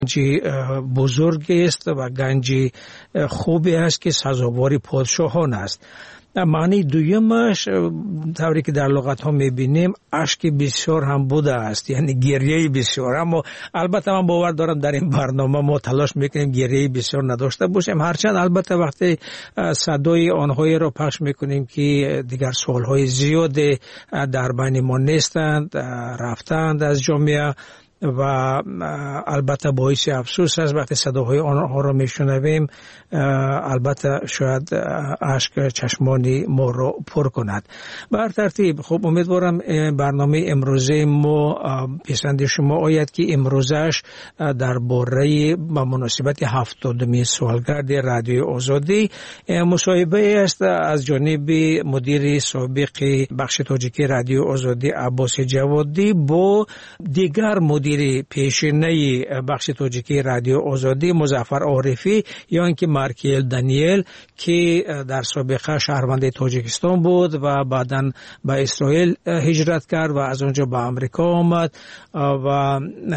گنجی بزرگی است و گنجی خوبی است که سزاوار پادشاهان است. معنی دویمش طوری که در لغت ها میبینیم اشک بسیار هم بوده است، یعنی گریه بسیار. اما البته من باور دارم در این برنامه ما تلاش میکنیم گریه بسیار نداشته باشیم، هرچند البته وقتی صدای آنهایی را پخش میکنیم که دیگر سالهای زیاد در بین ما نیستند، رفتند از جامعه و البته باعث افسوس است وقتی صداهای آنها را میشنویم، البته شاید اشک چشمان ما را پر کند. بر ترتیب خب امیدوارم برنامه امروزه ما پسند شما آید که امروزش درباره با مناسبت 70مین سالگرد رادیوی آزادی مصاحبه است از جانب مدیر سابق بخش تاجیکی رادیو آزادی عباس جوادی با دیگر مدیر پیشینه بخش تاجیکی رادیو آزادی مظفر عارفی یا اینکه مارکیل دانیل که در سابقه شهروند تاجیکستان بود و بعداً به اسرائیل هجرت کرد و از اونجا به آمریکا آمد و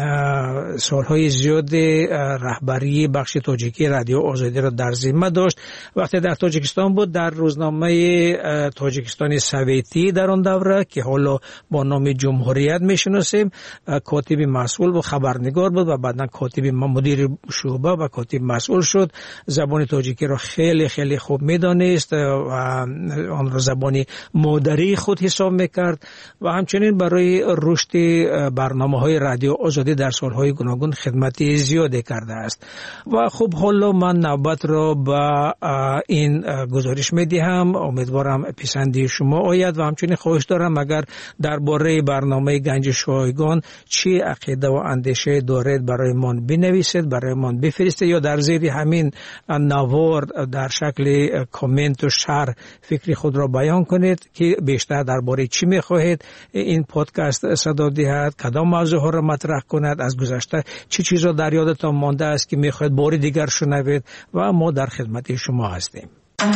سالهای زیاد رهبری بخش تاجیکی رادیو آزادی را در ذمه داشت. وقتی در تاجیکستان بود در روزنامه تاجیکستان سویتی در آن دوره که حالا با نام جمهوریت میشناسیم کاتب مسئول و خبرنگار بود و بعداً کاتب مدیر شعبه و کاتب مسئول شد. زبان تاجیکی را خیلی خیلی خوب میدانست و آن را زبان مادری خود حساب میکرد و همچنین برای رشد برنامه‌های رادیو آزادی در سالهای گوناگون خدمت زیادی کرده است. و خب حالا من نوبت را به این گزارش میدهم، امیدوارم پسندی شما آید و همچنین خواهش دارم اگر درباره برنامه گنج شایگان چی عقیده و اندیشه دارید برای من بنویسید، برای من بفرستید یا در زیر همین نوار در شکل کامنت و شرح فکری خود را بیان کنید که بیشتر درباره چی میخواهید این پادکست صدا دهد، کدام موضوع ها را مطرح کند، از گذشته چی چیزا در یادتان مانده است که میخواهید بار دیگر شنوید و ما در خدمت شما هستیم.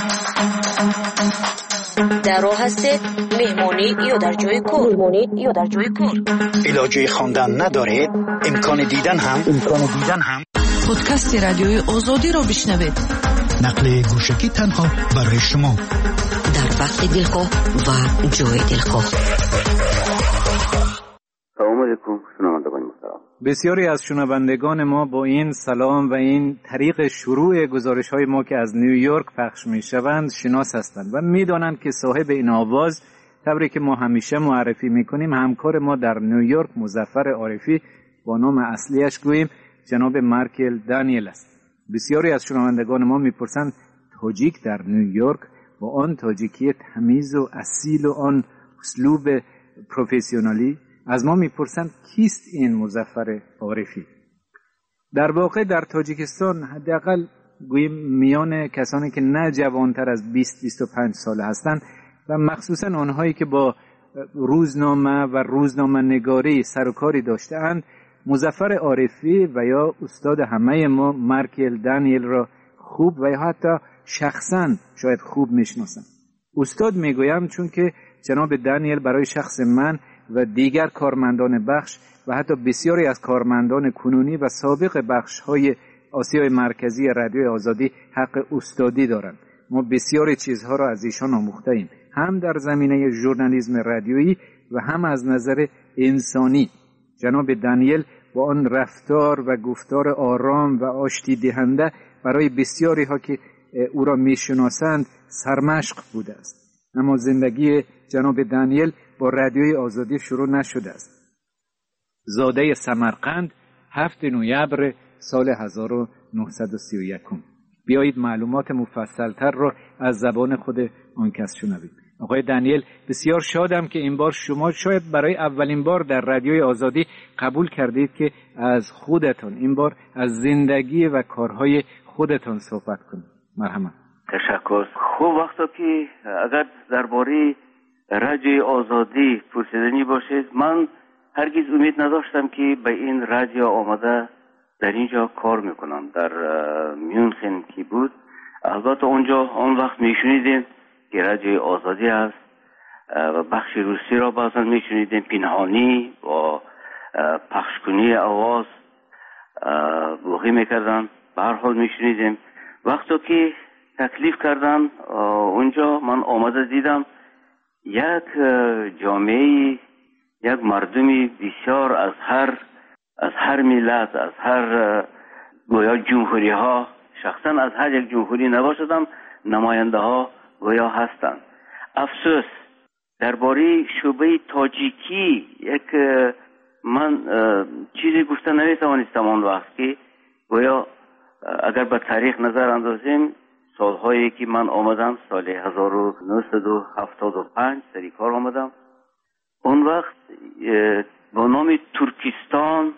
در راه هستید مهمانی یا در جای کار علاجه خواندن ندارید، امکان دیدن هم پادکست رادیوی آزادی را بشنوید. نقل گوشکی تنها برای شما در وقت دلخواه و جای دلخواه. سلام علیکم شنوندگان محترم. بسیاری از شنوندگان ما با این سلام و این طریق شروع گزارش‌های ما که از نیویورک پخش می‌شوند شناس هستند و می‌دانند که صاحب این آواز طوری که ما همیشه معرفی می‌کنیم همکار ما در نیویورک مظفر عارفی با نام اصلیش گوییم جناب مارکیل دانیل است. بسیاری از شنوندگان ما می‌پرسند تاجیک در نیویورک با آن تاجیکی تمیز و اصیل و آن اسلوب پروفسیونالی از ما میپرسند کیست این مظفر عارفی؟ در واقع در تاجیکستان حداقل گوییم میان کسانی که نه جوانتر از 20-25 ساله هستند و مخصوصا آنهایی که با روزنامه و روزنامه نگاری سر و کاری داشته‌اند مظفر عارفی و یا استاد همه ما مارکیل دانیل را خوب و یا حتی شخصا شاید خوب میشناسند. استاد میگویم چون که جناب دانیل برای شخص من و دیگر کارمندان بخش و حتی بسیاری از کارمندان کنونی و سابق بخش‌های آسیای مرکزی رادیوی آزادی حق استادی دارند. ما بسیاری چیزها را از ایشان آموخته‌ایم، هم در زمینه ژورنالیسم رادیویی و هم از نظر انسانی. جناب دانیل با آن رفتار و گفتار آرام و آشتی دهنده برای بسیاری ها که او را میشناسند سرمشق بوده است. اما زندگی جناب دانیل با رادیوی آزادی شروع نشده است. زاده سمرقند 7 نوامبر سال 1931. بیایید معلومات مفصلتر را از زبان خود آن کس شنوید. آقای دانیل، بسیار شادم که این بار شما شاید برای اولین بار در رادیوی آزادی قبول کردید که از خودتان این بار از زندگی و کارهای خودتان صحبت کنید. مرحبا. تشکر. خوب وقتا که اگر درباره رادیوی آزادی پرسیدنی باشید، من هرگز امید نداشتم که به این رادیو آمده در اینجا کار میکنم. در میونخن که بود، البته اونجا آن وقت میشنیدیم که رادیوی آزادی است و بخش روسی را بعضا میشنیدیم پنهانی و پخشکنی آواز بوغی میکردن. به هر حال میشنیدیم وقتی که تکلیف کردن اونجا من آمده دیدم یک جامعه، یک مردمی بسیار از هر ملت، از هر گویا جمهوری ها، شخصا از هر یک جمهوری نباشدم نماینده ها گویا هستند. افسوس درباره شعبه تاجیکی یک من چیزی گفته نمیتوانستم آن وقت که گویا اگر به تاریخ نظر اندازیم سالهایی که من آمدم سال 1975 سری کار آمدم، اون وقت با نام ترکستان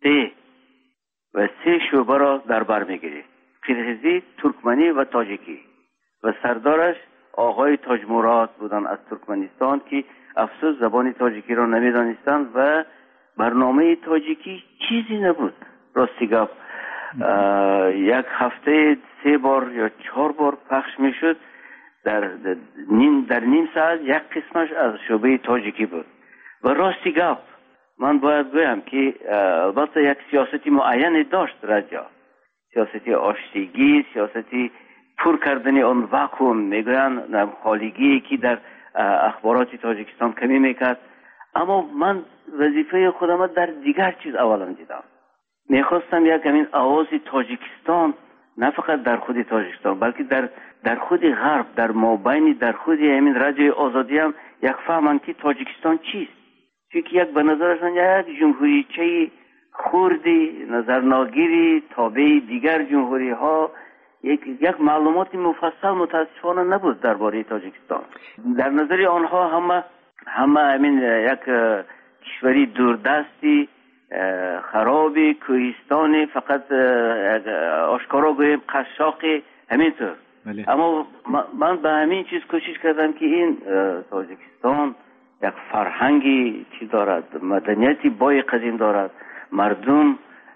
و 3 شعبه را در بر میگیرید: قرغیزی، ترکمنی و تاجیکی، و سردارش آقای تاج مراد بودن از ترکمنستان که افسوس زبان تاجیکی را نمیدانستند و برنامه تاجیکی چیزی نبود. راستی گپ یک هفته 3 بار یا 4 بار پخش میشد. در نیم ساعت یک قسمش از شعبه تاجیکی بود. و راستی گپ من باید بگم که البته یک سیاستی معینی داشت رجا، سیاستی آشتیگی، سیاستی پر کردن آن واکوم، میگویند خالیگی که در اخبارات تاجیکستان کمی میکرد. اما من وظیفه خودم در دیگر چیز اولا دیدم. میخواستم یک همین آواز تاجیکستان نه فقط در خود تاجیکستان بلکه در خود غرب، در مابین در خود همین رادیوی آزادی هم یک فهمن که تاجیکستان چیست. چون یک به نظرشان یک جمهوریچه خوردی نظرناگیری تابع دیگر جمهوری ها، یک معلومات مفصل متاسفانه نبود درباره تاجیکستان. در نظر آنها همه همین یک کشوری دوردستی خرابی کوهستانی، فقط آشکارا گویم قشاقی، همینطور. اما من به همین چیز کوشش کردم که این تاجیکستان یک فرهنگی چی دارد، مدنیتی بای قدیم دارد، مردم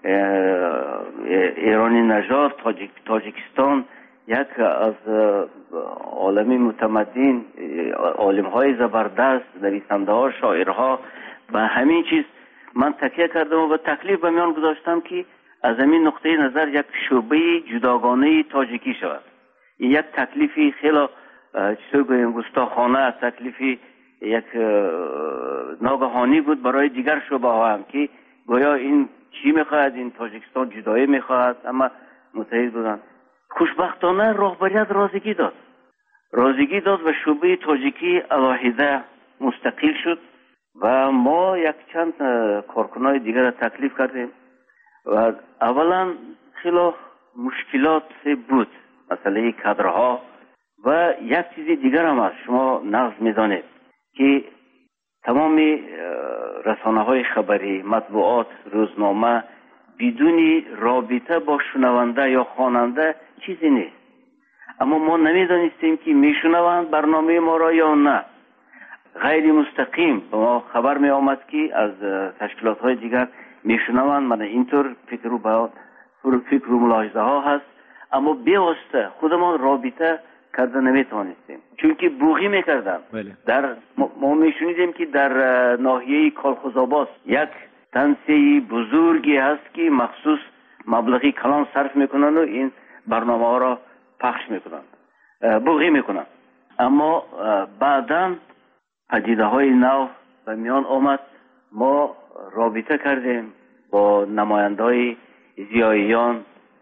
ایرانی نژاد تاجیکستان یک از عالمی متمدن، عالم های زبردست، نویسنده ها، شاعرها. به همین چیز من تکیه کردم و تکلیف به میان گذاشتم که از همین نقطه نظر یک شعبه جداگانه تاجیکی شود. این یک تکلیفی خیلی چطور گویم گستاخانه، تکلیفی یک ناگهانی بود برای دیگر شعبه ها هم که گویا این چی میخواهد، این تاجیکستان جدایی میخواهد، اما متحد بودن. خوشبختانه رهبریت رازیگی داد و شعبه تاجیکی علاهیده مستقل شد و ما یک چند کارکنای دیگر را تکلیف کردیم و اولا خیلی مشکلات بود، مسئله کادرها و یک چیز دیگر هم هست. شما نقض میدانید که تمام رسانه های خبری، مطبوعات، روزنامه بدون رابطه با شنونده یا خواننده چیزی نیست. اما ما نمیدانستیم که میشنوند برنامه ما را یا نه. غیر مستقیم به ما خبر می آمد که از تشکیلات های دیگر میشنوند. من اینطور فکر و ملاحظه ها هست، اما بیواسطه خودمان رابطه کرده نمیتوانستیم، چون که بوغی میکردن. ما میشنیدیم که در ناحیه کالخوزآباد یک تنسیه بزرگی هست که مخصوص مبلغی کلان صرف میکنن و این برنامه ها را پخش میکنن، بوغی میکنن. اما بعداً پدیده های نو به میان آمد. ما رابطه کردیم با نماینده های زیاییان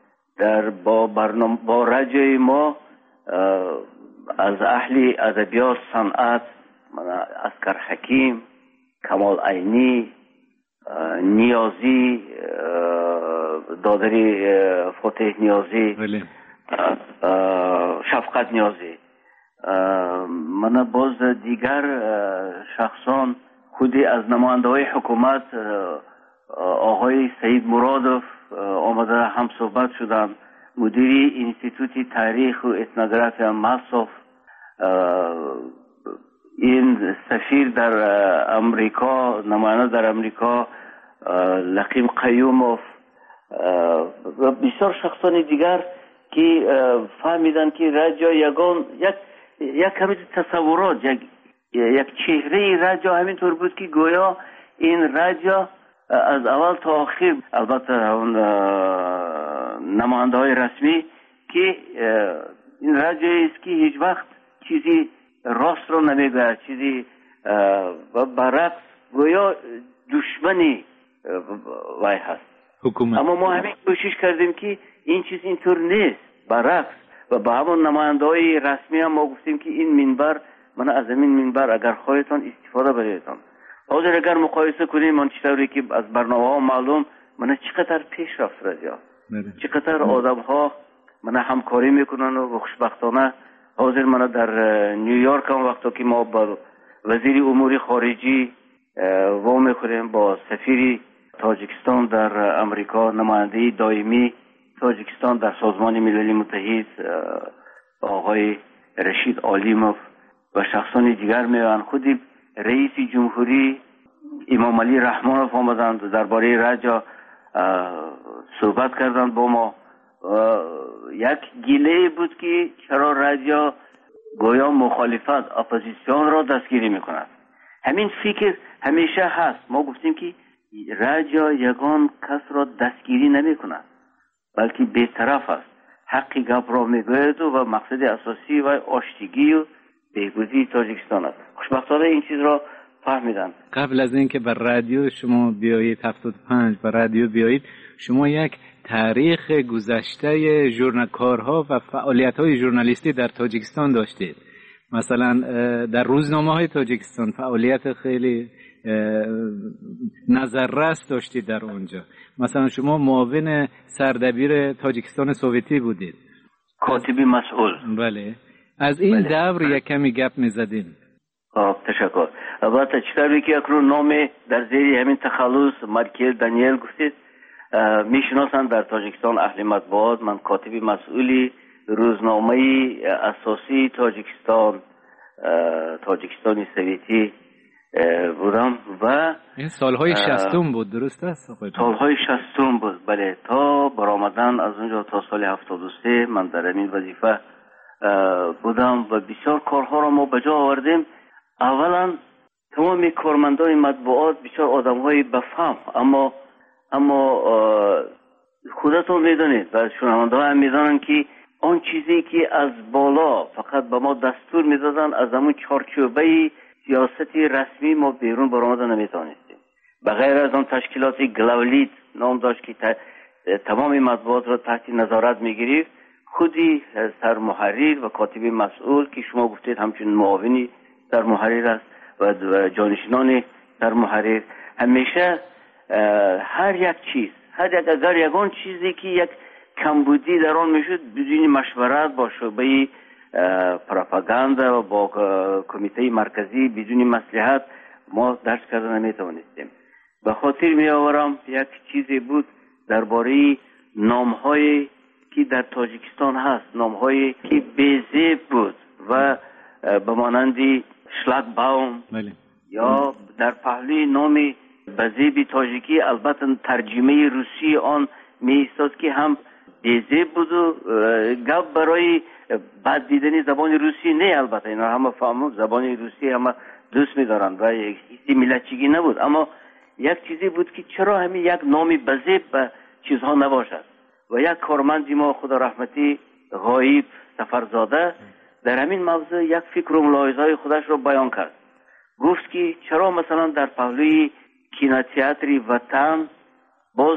با رجای ما از اهل ادبیات، صنعت، اسکر حکیم، کمال عینی، نیازی، دادری فتح نیازی، شفقت نیازی، من باز دیگر شخصان خودی از نماینده های حکومت آقای سید مرادوف آمده هم صحبت شدن، مدیری انستیتوت تاریخ و اتنوگرافی ماسوف، این سفیر در امریکا، نماینده در امریکا لقیم قیوموف و بسیار شخصان دیگر که فهمیدن که رجا یک همین تصورات، یک چهره رجا همینطور بود که گویا این رجا از اول تا آخر، البته اون نماینده های رسمی که این رادیویی است که هیچ وقت چیزی راست رو نمیگه، چیزی و برعکس گویا دشمنی وای هست حکومت. اما ما همین کوشش کردیم که این چیز اینطور نیست، برعکس. و به همون نماینده های رسمی هم ما گفتیم که این منبر، من از این منبر اگر خواهیتان استفاده بریدتان. حاضر اگر مقایسه کنیم من چطوری که از برنامه ها معلوم من چقدر پیش رفت رادیو، چقدر آدم ها من همکاری میکنن و خوشبختانه حاضر من در نیویورک هم وقتی که ما با وزیر امور خارجی و میکنیم، با سفیر تاجیکستان در امریکا، نماینده دائمی تاجیکستان در سازمان ملل متحد آقای رشید عالیموف و شخصان دیگر میان، خودی رئیس جمهوری امام علی رحمانوف آمدند درباره رادیو صحبت کردند با ما. یک گله بود که چرا رادیو گویا مخالفت اپوزیسیون را دستگیری میکند. همین فکر همیشه هست. ما گفتیم که رادیو یگان کس را دستگیری نمیکند بلکه بی‌طرف است، حقی گپ را میگوید و مقصد اساسی و آشتگی و بهبودی تاجیکستان است. خوشبختانه این چیز را فهمیدن. قبل از اینکه بر رادیو شما بیایید 75 بر رادیو بیایید، شما یک تاریخ گذشته ژورنالکارها و فعالیت‌های ژورنالیستی در تاجیکستان داشتید. مثلا در روزنامه‌های تاجیکستان فعالیت خیلی نظررس داشتید در اونجا. مثلا شما معاون سردبیر تاجیکستان سوویتی بودید، کاتبی مسئول. بله، از این دور یک کمی گپ می‌زدیم. تشکر. البته چطوری که اکنون نام در زیر همین تخلص مارکل دانیل گفتید میشناسند در تاجیکستان اهل مطبوعات. من کاتبی مسئولی روزنامه اساسی تاجیکستان سوویتی بودم و این سالهای 60 بود، درست است؟ سالهای 60 بود، بله، تا برآمدن از اونجا تا سال 73 من در این وظیفه بودم و بسیار کارها را ما بجا آوردیم. اولا تمام کارمندان مطبوعات بسیار آدم‌های بفهم، اما خودتون میدونید و شنونده ها هم میدونن که آن چیزی که از بالا فقط به ما دستور میدادن از همون چارچوبه سیاستی رسمی ما بیرون برآمده نمیتونستیم. بغیر از آن تشکیلات گلاولیت نام داشت که تمام مطبوعات را تحت نظارت میگیرید، خودی سرمحرر و کاتب مسئول که شما گفتید همچنین معاونی سرمحرر است و جانشینان سرمحرر همیشه هر یک چیز، اگر یگان چیزی که یک کمبودی در آن میشد بدون مشورت با شعبه پروپاگاندا و با کمیته مرکزی بدون مصلحت ما درس کردن نمیتوانستیم. به خاطر می آورم یک چیزی بود درباره نام‌هایی که در تاجیکستان هست، نام‌هایی که بی‌زیب بود و به مانند شلاگباوم یا در پهلوی نام بزیبی تاجیکی، البته ترجمه روسی آن می ایستاد که هم بی‌زیب بود و گپ برای بد دیدنی زبان روسی نه. البته اینا همه فهمون زبان روسی همه دوست می دارن و حسی ملتچگی نبود، اما یک چیزی بود که چرا همین یک نام بزیب به چیزها نباشد. و یک کارمندی ما خدا رحمتی غایب سفرزاده در همین موضوع یک فکر و ملاحظه‌های خودش رو بیان کرد. گفت که چرا مثلا در پهلوی کینوتئاتر وطن باز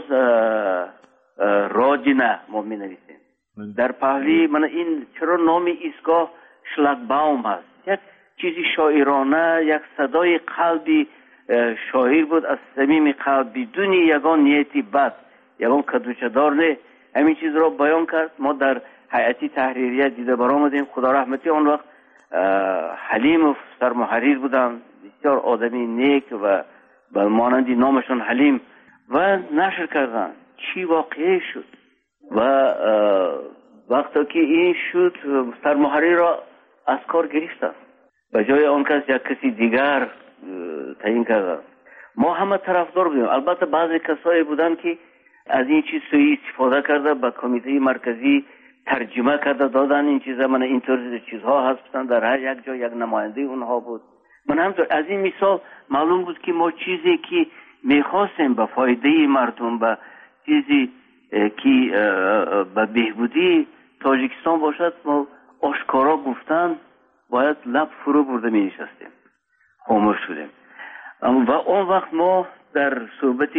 رادینه ما می نویسیم، در پهلوی من این چرا نام ایستگاه شلاگباوم هست. یک چیزی شاعرانه، یک صدای قلبی شاعر بود از صمیم قلب بدون یگان نیتی بد، یگان کدوچه‌دار نه. همین چیز را بیان کرد. ما در هیئت تحریریه دیده برآمدیم. خدا رحمتی آن وقت حلیم سرمحرر بودن، بسیار آدمی نیک و به مانندی نامشون حلیم، و نشر کردن چی واقعی شد. و وقتی که این شد سرمحرر را از کار گرفتن، به جای آن کس یک کسی دیگر تعیین کردن. ما همه طرفدار بودیم. البته بعضی کسایی بودن که از این چیز سوی استفاده کرده به کمیته مرکزی ترجمه کرده دادن این چیزا. من اینطور چیزها هستن در هر یک جا یک نماینده اونها بود. من همطور از این مثال معلوم بود که ما چیزی که میخواستیم به فایده مردم، به چیزی که به بهبودی تاجیکستان باشد، ما آشکارا گفتن باید لب فرو برده می نشستیم، خاموش شدیم. و اون وقت ما در صحبت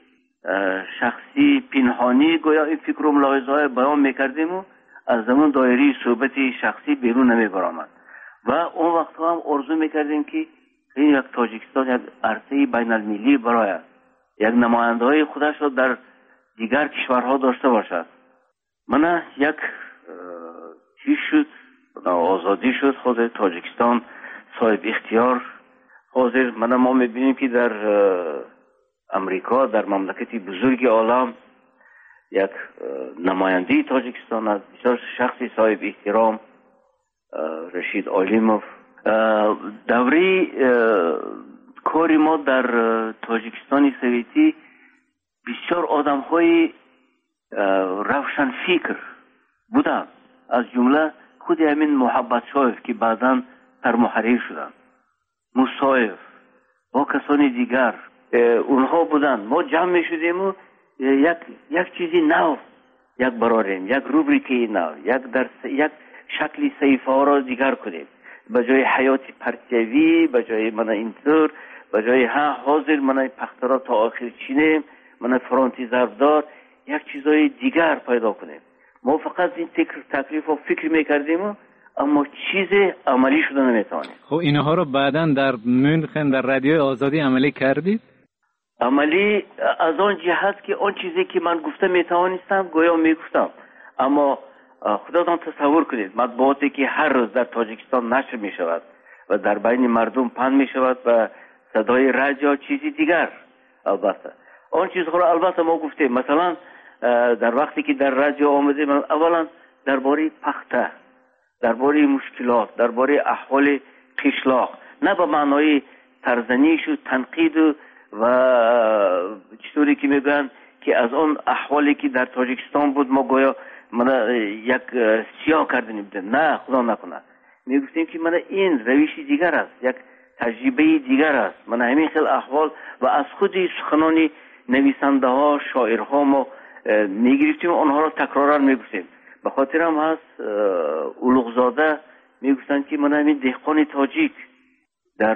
شخصی پنهانی گویا این فکر و ملاحظه‌های بیان میکردیم و از زمان دایره صحبت شخصی بیرون نمیبرامد. و اون وقت هم آرزو میکردیم که این یک تاجیکستان یک عرصه بین المللی برای یک نماینده های خودش را در دیگر کشورها داشته باشد. من یک چیز شد، آزادی شد، خود تاجیکستان صاحب اختیار. حاضر ما میبینیم که در امریکا، در مملکتی بزرگ عالم، یک نماینده تاجیکستان از بسیار شخصی صاحب احترام، رشید آلیموف. دوره کاری ما در تاجیکستان سویتی بسیار آدم های روشن فکر بودن، از جمله خود همین محبت شایف که بعداً سرمحرر شدن، مصایف و کسانی دیگر اونها بودن. ما جمع می شدیم و یک چیزی نو یک براریم، یک روبریکی نو، یک شکلی صحیفه ها را دیگر کنیم. به جای حیات پرتیوی، به جای من اینطور، به جای حاضر من پخترا تا آخر چینیم، من فرانتی ضربدار، یک چیزای دیگر پیدا کنیم. ما فقط این تکلیف و فکر میکردیم اما چیز عملی شده نمیتوانیم. خب اینها رو بعداً در مونخن در رادیوی آزادی عملی کردید؟ عملی از آن جهت که آن چیزی که من گفته میتوانستم گویا میگفتم، اما خداتان تصور کنید مطبوعاتی که هر روز در تاجیکستان نشر میشود و در بین مردم پخش میشود و صدای رادیو چیزی دیگر. البته آن چیزها را البته ما گفتیم. مثلا در وقتی که در رادیو آمدیم، اولا درباره پخته، درباره مشکلات، درباره احوال قشلاق، نه به معنای ترزنیش و تنقید و چطوری که میگن که از اون احوالی که در تاجیکستان بود ما گویا من یک سیاه کردنیم. نه، خدا نکنه. میگفتیم که من این روشی دیگر است، یک تجربه دیگر است. من همین خیلی احوال و از خود سخنان نویسنده ها، شاعرها ما میگرفتیم و آنها را تکرارا میگفتیم. به خاطر هم هست اولوغزاده میگفتن که من همین دهقان تاجیک در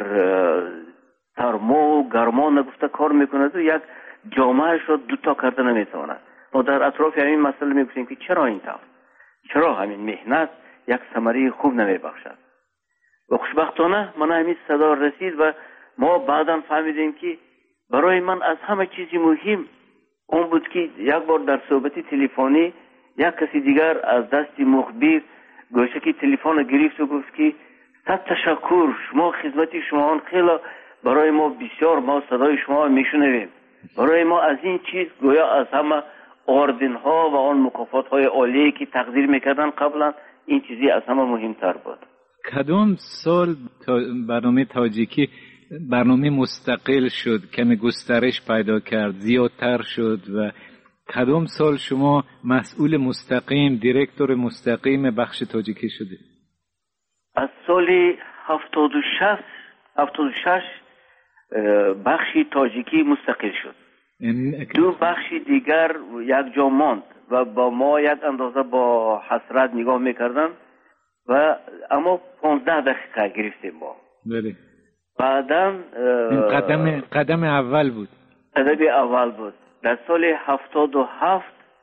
سرما و گرما نگفته کار میکند و یک جامعهش را دوتا کرده نمیتواند. ما در اطراف همین مسئله میگفتیم که چرا این طور، چرا همین مهنت یک ثمره خوب نمیبخشد. و خوشبختانه من همین صدا رسید و ما بعدا فهمیدیم که برای من از همه چیزی مهم اون بود که یک بار در صحبت تلفنی یک کسی دیگر از دست مخبر گوشه که تلفن گرفت و گفت که صد تشکر، شما خدمت شما خیلی برای ما بسیار، ما صدای شما میشنویم. برای ما از این چیز گویا از همه آردن ها و آن مکافات های عالی که تقدیر میکردن قبلا، این چیزی از همه مهمتر بود. کدام سال برنامه تاجیکی برنامه مستقل شد، کمی گسترش پیدا کرد، زیادتر شد و کدام سال شما مسئول مستقیم، دیرکتور مستقیم بخش تاجیکی شدید؟ از سال 76 بخشی تاجیکی مستقل شد. دو بخشی دیگر یک جا ماند و با ما یک اندازه با حسرت نگاه میکردن و اما 15 دقیقه گرفتیم ما. بله. بعداً قدم اول بود. قدم اول بود. در سال 77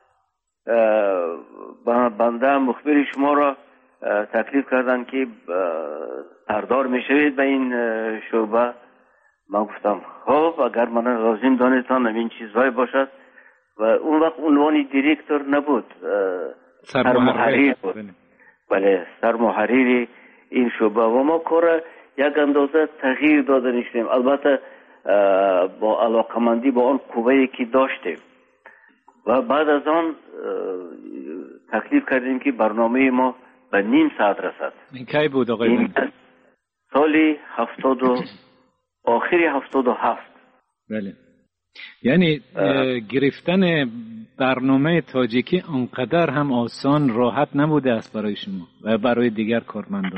بنده مخبر شما را تکلیف کردن که سردار میشوید به این شعبه. من گفتم خب اگر من لازم دانستان این چیزهای باشد. و اون وقت عنوان دیرکتور نبود، سرمحرر بود. بله، سرمحرر این شعبه و ما کار یک اندازه تغییر داده شدیم، البته با علاقمندی با آن قوه‌ای که داشتیم. و بعد از آن تکلیف کردیم که برنامه ما به نیم ساعت رسد. این کی بود آقای؟ سال آخر 77. بله. یعنی گرفتن برنامه تاجیکی انقدر هم آسان راحت نبوده است برای شما و برای دیگر کارمندان.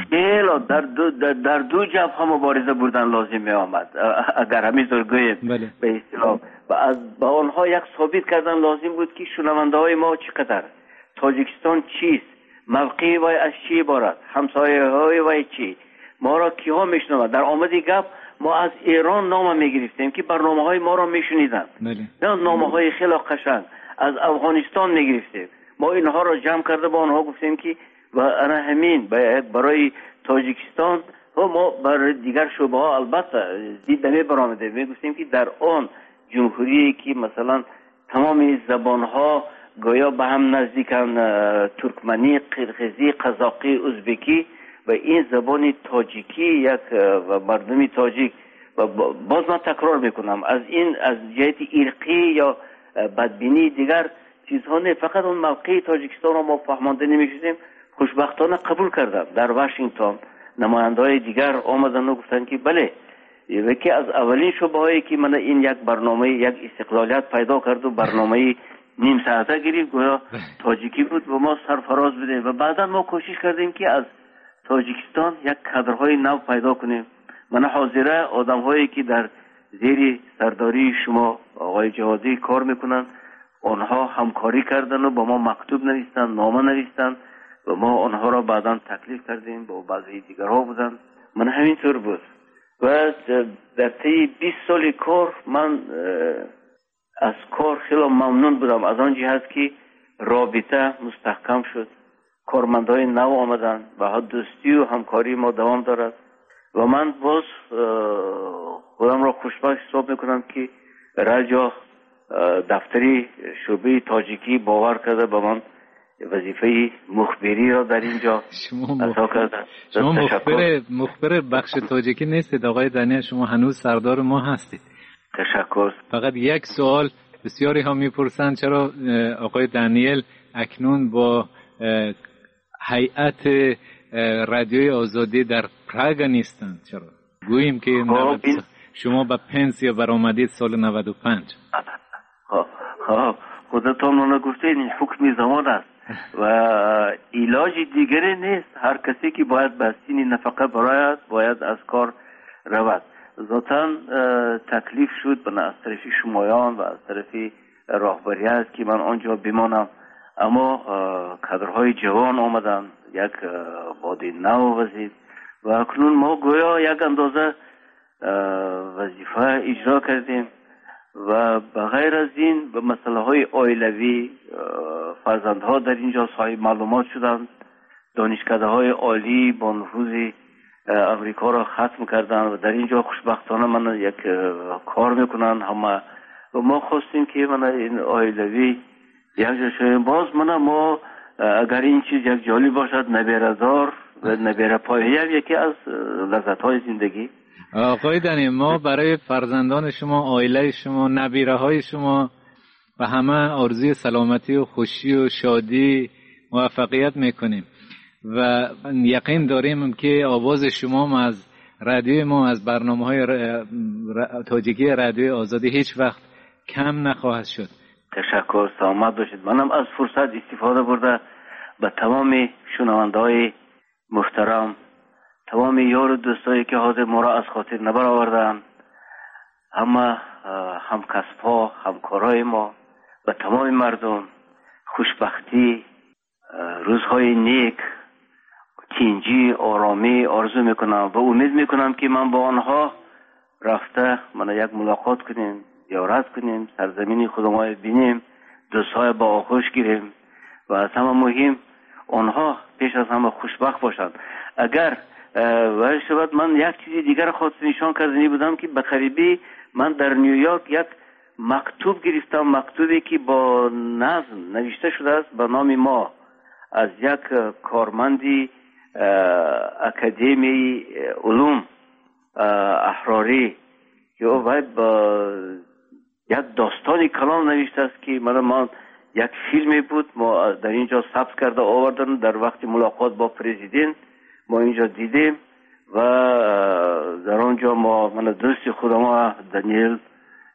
در دو جبهه مبارزه بردن لازم می آمد اگر همینطور گوییم. بله. به اصطلاح با آنها یک ثابت کردن لازم بود که شنونده های ما چقدر، تاجیکستان چیست، موقعی وای از چی عبارت، همسایه های وای چی، ما را کیها میشنوند. در آمدی گپ ما از ایران نام میگرفتیم که برنامه های ما را میشنیدن. بله. نامه های خیلی قشنگ از افغانستان میگرفتیم. ما اینها را جمع کرده با آنها گفتیم که و انا همین برای تاجیکستان و ما برای دیگر شعبه ها البته دیدنی برآمده میگفتیم که در آن جمهوری که مثلا تمام زبان ها گویا به هم نزدیکن، ترکمنی، قرقیزی، قزاقی، ازبکی و این زبان تاجیکی یک و مردمی تاجیک و باز من تکرار میکنم از جهت ارقی یا بدبینی دیگر چیزها نه، فقط اون موقع تاجیکستان رو ما فهمانده نمیشیم. خوشبختانه قبول کردم. در واشنگتن نماینده‌های دیگر آمدن و گفتن که بله یکی از اولین شبه هایی که من این یک برنامه یک استقلالیت پیدا کرد و برنامه نیم ساعته گرفت گویا تاجیکی بود و ما سرفراز بدیم و بعدا ما کوشش کردیم که از تاجیکستان یک کادرهای نو پیدا کنیم. من حاضره آدم هایی که در زیر سرداری شما آقای جوادی کار میکنن آنها همکاری کردن و با ما مکتوب نوشتن، نامه نوشتن و ما آنها را بعدا تکلیف کردیم با بعضی دیگرها بودن. من همینطور بود و در طی 20 سال کار من از کار خیلی ممنون بودم از آن جهت که رابطه مستحکم شد، کارمندای نو آمدن و دوستی و همکاری ما دوام دارد و من باز خودم را خوشبخت حساب میکنم که رجا دفتری شعبه تاجیکی باور کرده به من وظیفه مخبری را در اینجا عطا کرده. شما مخبر بخش تاجیکی نیستید آقای دانیل، شما هنوز سردار ما هستید. تشکر. فقط یک سوال بسیاری ها میپرسند چرا آقای دانیل اکنون با هیئت رادیوی آزادی در پراگ نیستند؟ چرا گوییم که شما با پنسیا برآمدید سال 95. خودتان منو گفته این حکم زمان است و علاج دیگری نیست. هر کسی که باید به سین نفقه برآید باید از کار رود. ذاتاً تکلیف شد از طرف شمایان و از طرف راهبریت که من آنجا بمانم، اما کادرهای جوان آمدن، یک باد نو وزید و اکنون ما گویا یک اندازه وظیفه اجرا کردیم و بغیر از این به مسئله های عائلوی فرزندها در اینجا صاحب معلومات شدند، دانشکده های عالی با نفوذ امریکا را ختم کردن و در اینجا خوشبختانه من یک کار میکنن همه و ما خواستیم که من این عائلوی یک جا شویم. باز ما اگر این چیز یک جالب باشد نبیره‌دار و نبیره پایه یکی از لذت‌های زندگی. آقای دنی، ما برای فرزندان شما، عائله شما، نبیره های شما و همه آرزوی سلامتی و خوشی و شادی موفقیت میکنیم و یقین داریم که آواز شما از رادیوی ما، از برنامه‌های تاجیکی رادیوی آزادی هیچ وقت کم نخواهد شد. تشکر، سلامت باشید. منم از فرصت استفاده برده به تمام شنونده‌های محترم، تمام یار و دوستایی که حاضر ما را از خاطر نبرآوردن، همه همکسب‌ها، همکارای ما و تمام مردم خوشبختی، روزهای نیک، تینجی، آرامی آرزو میکنم و امید میکنم که من با آنها رفته من یک ملاقات کنیم، زیارت کنیم، سرزمین خودمان بینیم، دوستای با آغوش گیریم و از همه مهم آنها پیش از همه خوشبخت باشند. اگر ولی شود من یک چیزی دیگر خواست نشان کردنی بودم که به قریبی من در نیویورک یک مکتوب گرفتم، مکتوبی که با نظم نوشته شده است به نام ما از یک کارمندی اکادمی علوم احراری که او با یک داستانی کلام نوشته است که من یک فیلمی بود ما در اینجا ثبت کرده آوردن در وقت ملاقات با پرزیدنت ما اینجا دیدیم و در آنجا من دوست خودم دانیل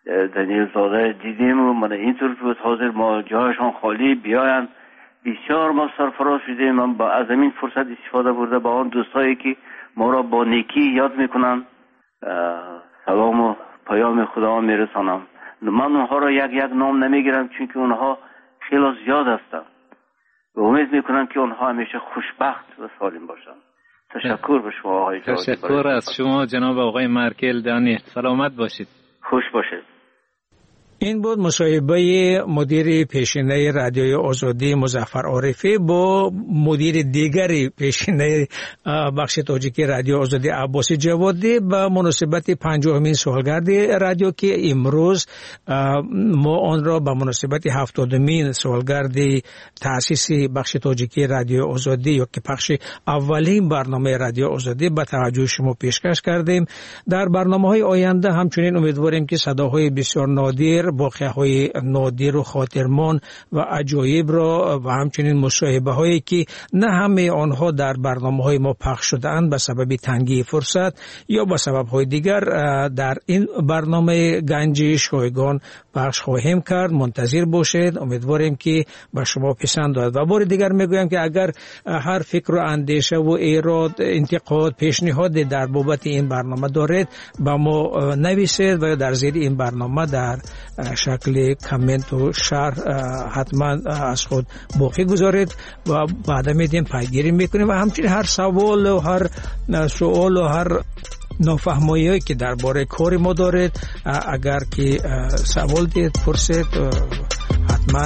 دنیل زاده دیدیم و من اینطور بود حاضر ما جایشان خالی بیاین. بسیار ما سرفراز شدیم. من با از این فرصت استفاده برده با آن دوستایی که ما را با نیکی یاد میکنن سلام و پیام خدا میرسانم. من اونها را یک نام نمیگیرم چون که اونها خیلی زیاد هستند و امید میکنم که اونها همیشه خوشبخت و سالم باشند. تشکر به شما آقای جاوید. تشکر از شما جناب آقای مارکل دانیل. سلامت باشید. خوش باشید. این بود مصاحبه مدیر پیشینه رادیوی آزادی مظفر عارفی با مدیر دیگری پیشینه بخش تاجیکی رادیو آزادی عباس جوادی به مناسبت 50مین سالگرد رادیو که امروز ما آن را به مناسبت 70مین سالگرد تأسیس بخش تاجیکی رادیو آزادی یا که پخش اولین برنامه رادیو آزادی به توجه شما پیشکش کردیم. در برنامه‌های آینده همچنین امیدواریم که صداهای بسیار نادر، واقعه‌های نادر و خاطرمان و عجایب را و همچنین مصاحبه‌هایی که نه همه آنها در برنامه‌های ما پخش شده‌اند به سبب تنگی فرصت یا به سبب‌های دیگر در این برنامه گنج شایگان پخش خواهیم کرد. منتظر باشید. امیدواریم که به شما پسند آید. و بار دیگر میگویم که اگر هر فکر و اندیشه و ایراد، انتقاد، پیشنهاد در بابت این برنامه دارید با ما نویسید و در زیر این برنامه در شکل کامنت و شرح حتما از خود باقی گذارید و بعدا میدیم پیگیری میکنیم و همچنین هر سوال و هر سوال و هر نافهمایی که درباره کار ما دارید اگر که سوال دید پرسید حتما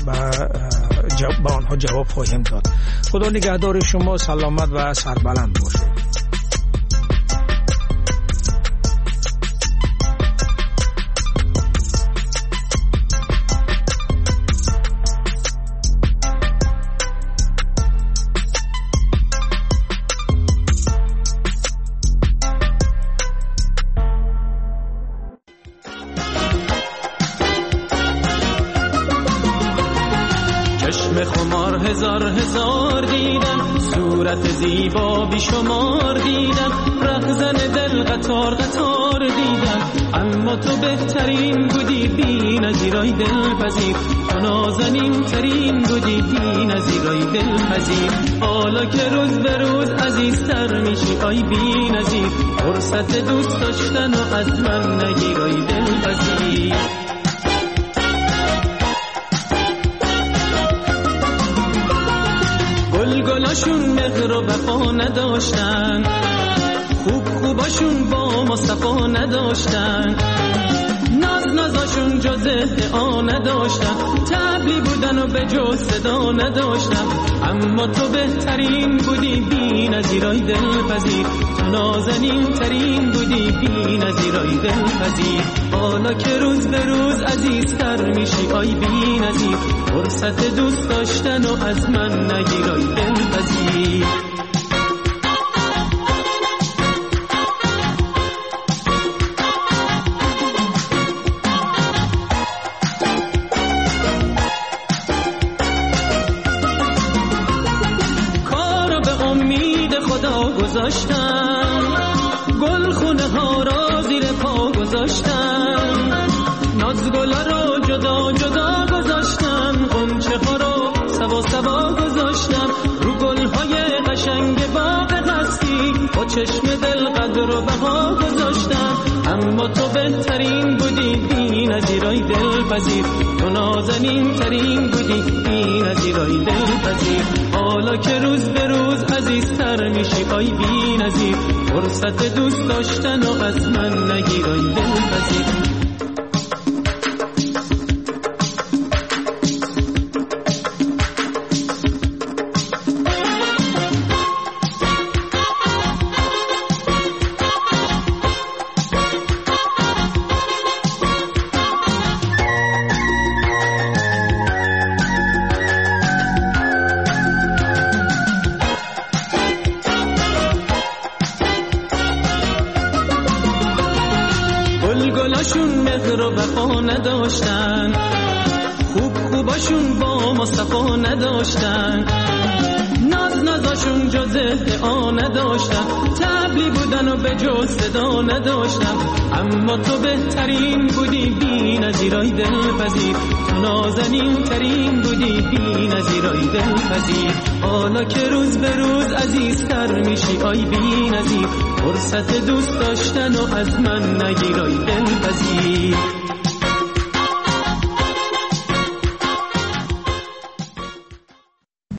با آنها جواب خواهیم داد. خدا نگهدار شما. سلامت و سربلند باشید. هزار دیدم صورت زیبا بیشمار دیدم رهزن دل قطار دیدم اما تو بهترین بودی بی نظیرای دلپذیر تو نازنین ترین بودی بی نظیرای دلپذیر حالا که روز به روز عزیزتر میشی آی بی نظیر فرصت دوست داشتن و از من نگیرای دلپذیر گلاشون مهر و وفا نداشتن خوباشون با ما صفا نداشتن نازاشون جز ادعا نداشتن طبلی بودن و به جز صدا نداشتن اما تو بهترین بودی بی نظیرای دلپذیر تو نازنین ترین بودی بی نظیرای دلپذیر حالا که روز به روز عزیزتر میشی آی بی نظیر فرصت دوست داشتن و از من نگیرای دلپذیر گل خونه ها را زیر پا گذاشتن ناز گلا را جدا جدا گذاشتن غنچه ها را سوا گذاشتن رو گل های قشنگ باغ هستی با چشم دل قدر و بها گذاشتن اما تو بهترین بودی بی نظیرای دلپذیر تو نازنین ترین بودی بی نظیرای دلپذیر حالا که روز به روز عزیزتر میشی آی بی نظیر فرصت دوست داشتن و از من نگیرای دلپذیر گلاشون مهر و وفا نداشتن خوباشون با ما صفا نداشتن ناز واساشون جز ادعا نداشتم، تبلی بودن و به جز صدا نداشتم، اما تو بهترین بودی بی نظیرای دلپذیر، تو نازنین ترین بودی بی نظیرای دلپذیر. حالا که روز به روز عزیزتر میشی آی بی نظیر، فرصت دوست داشتن و از من نگیرای دلپذیر.